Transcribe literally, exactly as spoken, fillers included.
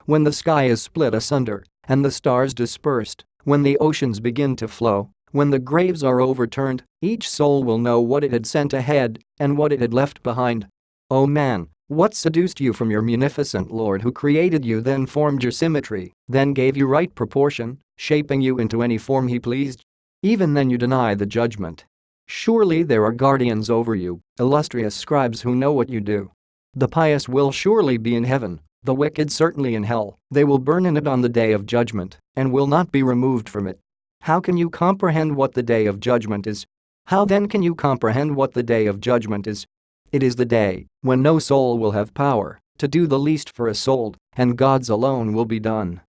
when the sky is split asunder and the stars dispersed, when the oceans begin to flow, when the graves are overturned, each soul will know what it had sent ahead and what it had left behind. Oh man, what seduced you from your munificent Lord who created you, then formed your symmetry, then gave you right proportion, shaping you into any form he pleased? Even then you deny the judgment. Surely there are guardians over you, illustrious scribes who know what you do. The pious will surely be in heaven, the wicked certainly in hell. They will burn in it on the day of judgment and will not be removed from it. How can you comprehend what the day of judgment is? How then can you comprehend what the day of judgment is? It is the day when no soul will have power to do the least for a soul, and God's alone will be done.